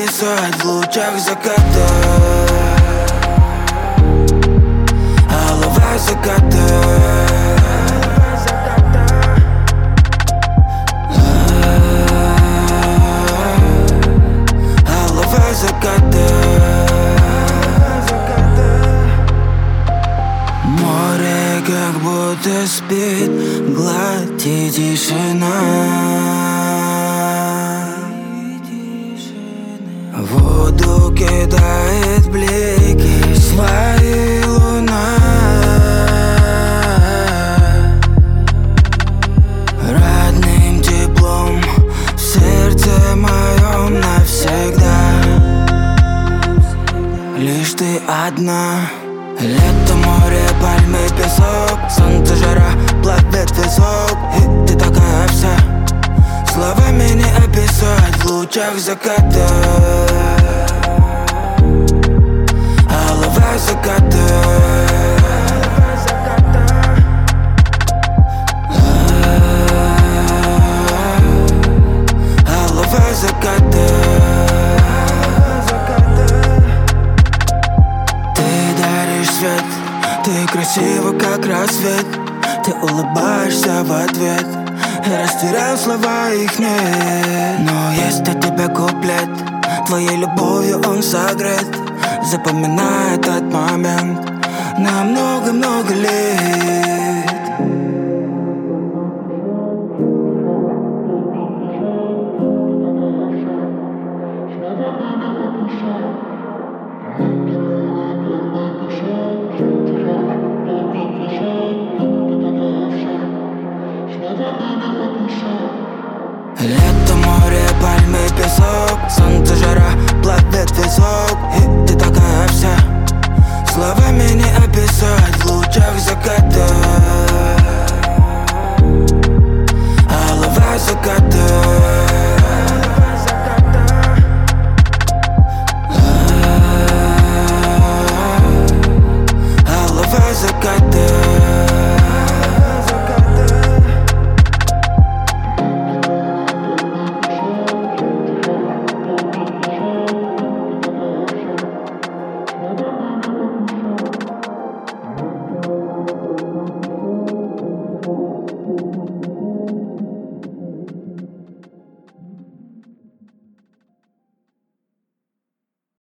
описать в лучах заката. Алого заката. Алого заката. Море как будто спит, гладь и тишина. Воду кидает блики свои луна. Родным теплом в сердце моем навсегда. Лишь ты одна. Лето, море, пальмы, песок, солнце, жара, плавит висок. И ты такая вся, словами не описать в лучах заката. Алого заката. Алого заката. Свет, ты красива, как рассвет. Ты улыбаешься в ответ. Я растерял слова, их нет. Но есть у тебя куплет. Твоей любовью он согрет. Запоминай этот момент на много-много лет. Лето, море, пальмы, песок, солнце, жара, плавит висок. И ты такая вся, словами не описать в лучах заката. Алого заката.